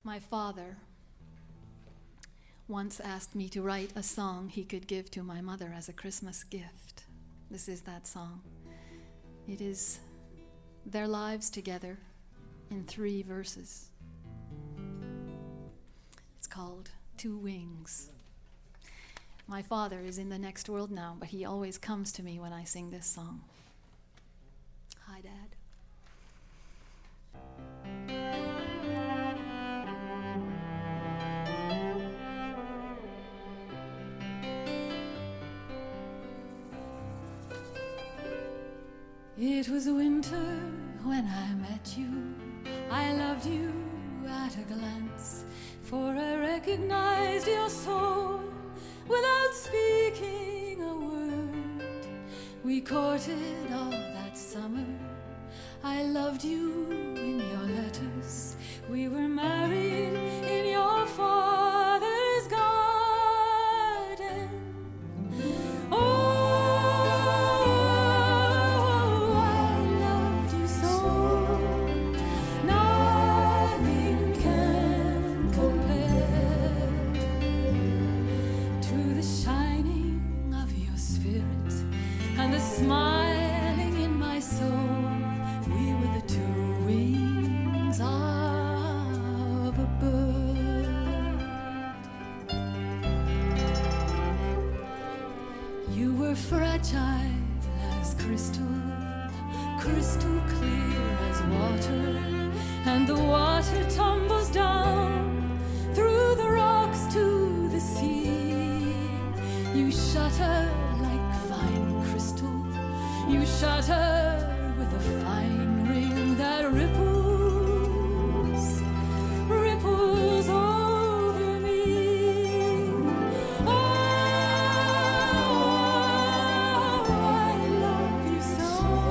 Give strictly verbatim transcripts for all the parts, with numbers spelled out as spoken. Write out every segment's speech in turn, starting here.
My father once asked me to write a song he could give to my mother as a Christmas gift. This is that song. It is their lives together in three verses. It's called Two Wings. My father is in the next world now, but he always comes to me when I sing this song. Hi, Dad. It was winter when I met you. I loved you at a glance, for I recognized your soul without speaking a word. We courted all that summer. I loved you in your letters. We were married in your father's garden. Oh, smiling in my soul, we were the two wings of a bird. You were fragile as crystal, crystal clear as water, and the water tumbles down through the rocks to the sea. You shudder like fine crystal. You shudder with a fine ring that ripples, ripples over me. Oh, I love you so.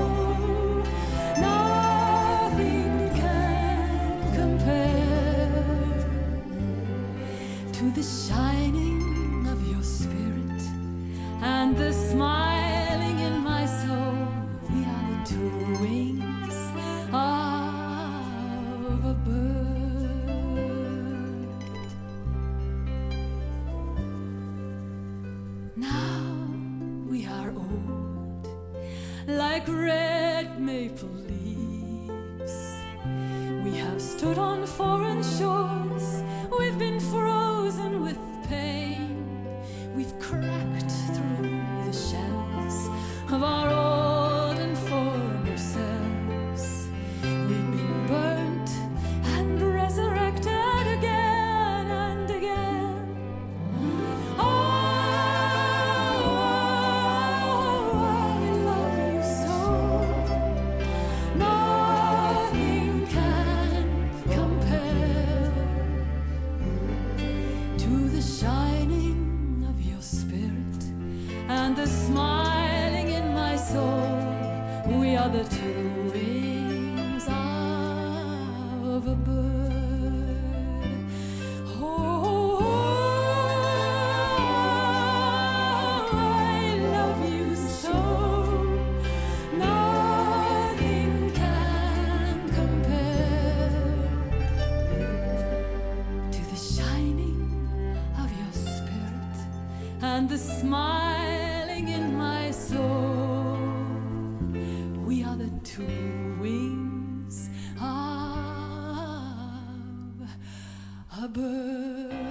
Nothing can compare to the shining of your spirit and the smiling in my soul. We are the two wings of a bird. Now we are old, like red maple leaves. We have stood on foreign shores. We've been frozen with pain. We've cracked through the shells of our old and former selves. We've been burnt and resurrected again and again. Oh, I love you so. Nothing can compare to the shining of your spirit and the smiling in my soul. We are the two wings of a bird. Oh, I love you so. Nothing can compare to the shining of your spirit and the smiling in my soul. We are the two wings of a bird.